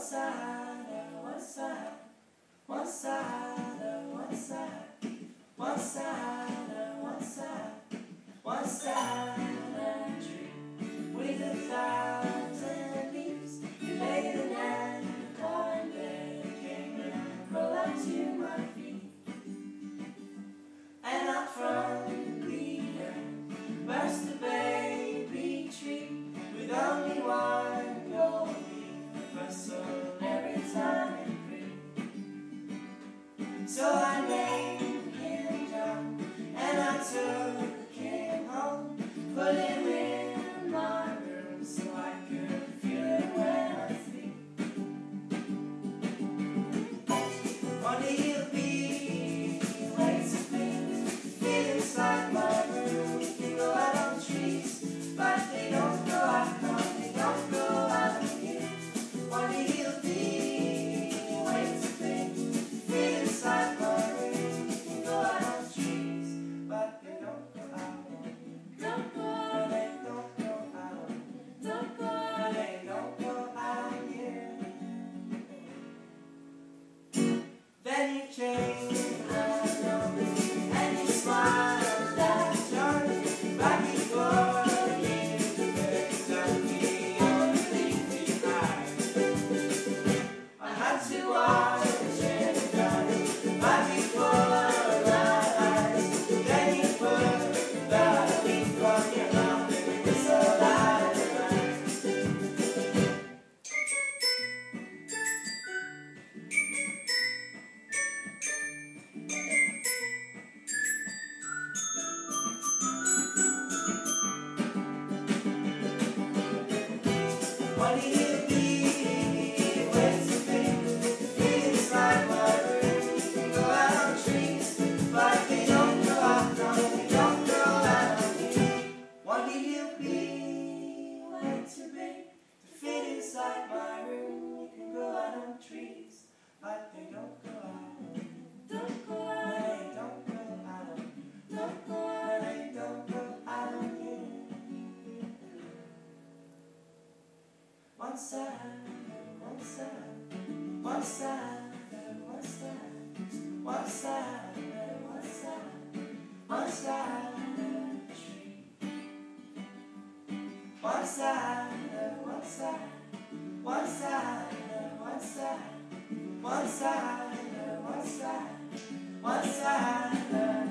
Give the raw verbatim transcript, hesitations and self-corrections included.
side, one side, one side, one side, one side, one side, one side of a tree with a thousand leaves. You laid an egg, the cornbread came and rolled up to my feet, and out from the earth burst a baby tree with only one gold leaf, a soul every time it grew. So I named him John, and I took him home, put him in my room so I could feel it when I sleep. Only he'll be ways of things fit inside my room. You can go out on trees, but they don't grow out, no, they don't grow out of you. Only he'll be ways of things fit inside my room. You can go out on trees, but they don't grow out on you. Don't go out, they don't grow out. Don't go out, they don't grow out on you. Then you came along and you smiled at John back before you could left me only behind. I had to watch it done back before my eyes. Then you put the leaf on your mouth and whistled out of Only he'll be ways to think fit inside my room. You can go out on trees, but they don't grow out, no, they don't grow out on you. Only he'll be way too big to fit inside my room. You can grow out on trees, but they don't grow out on you. Don't go out, they don't grow out on you. Don't go out, they don't grow out on you. One side, one side, one side, one side, one side, one side, one side of the tree. One side, one side, one side, one side, one side, one side, one side.